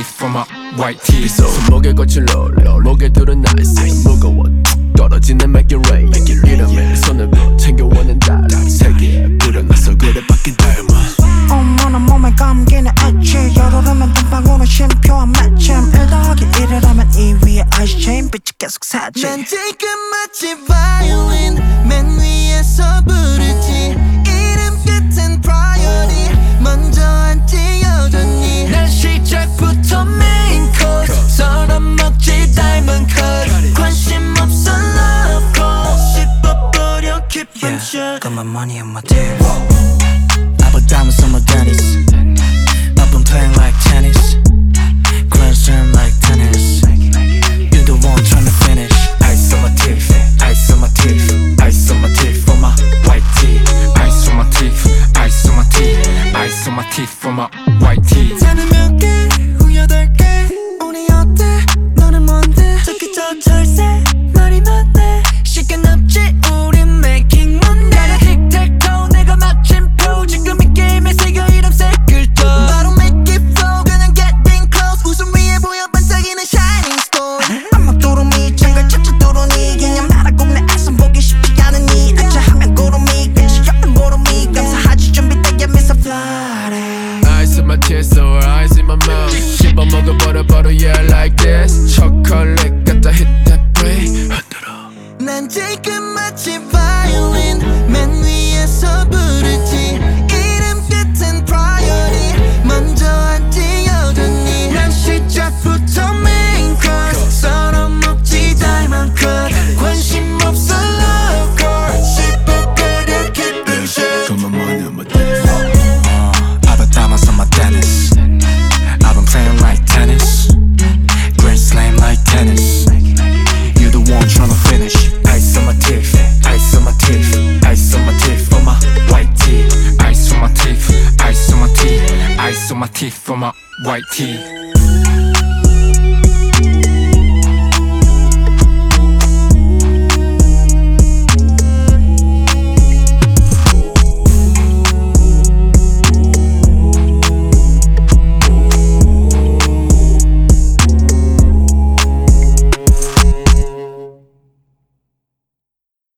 teeth on my white teeth. 손목에 거친 롤 목에 두른 아이스 무거워 떨어지는 make it rain 이름에 손을 그 챙겨오는 달 세계에 뿌려놔서 그래 바뀐 닮아 어머나 몸에 감기는 엣지 열오르면 땀방울은 쉼표한 마침 1 더하기 1을 하면 2 위에 아이스체인 빛이 계속 사지 난 지금 마치 바이올린 맨 위에서 부르지 이름 끝엔 priority 먼저 앉지 여전히 난 시작부터 메인 코스 서로 먹지 diamond cut 관심 없어 love call 씹어버려 깊은 shot Got my money on my tip I put diamonds on my panties I've been playing like tennis Grand slam like tennis You the one tryna finish Ice on my teeth, ice on my teeth, ice on my teeth on my white teeth. Ice on my teeth, ice on my teeth, ice on my teeth on my white teeth. 나는 몇 개, 후 8개 우리 어때, 너는 뭔데 저기 저 철새, 말이 많네 시간 없지, 우린 making money 나는 tic-tac-toe, 내가 마침표 지금 이 게임에 새겨 이름 색을 떠 바로 make it flow, 그냥 getting close 웃음 위에 보여 반짝이는 shining stone 암막 도루미 장갈 찾아 도루니 그냥 나라 꼭내 애선 보기 쉽지 않으니 액자하면 고루미 끝이 없는 보루미 감사하지 준비되게 Mr. Friday Ice in my chest or ice in my mouth 씹어먹어버려 바로 yeah like this 초콜릿 갖다 hit that break 흔들어 난 지금 마치 바이올린 맨 위에서 부르지 이름 끝엔 priority 먼저 앉지 여전히 난 시작부터 main course 서로 먹지 diamond cut 관심 없어 love call 씹어버려 깊은 shot Got my money on my teeth I've been diamonds on my tennis I've been playing like tennis Grand slam like tennis You the one tryna finish Ice on my teeth, ice on my teeth, ice on my teeth on my white teeth. Ice on my teeth, ice on my teeth, ice on my teeth on my white teeth.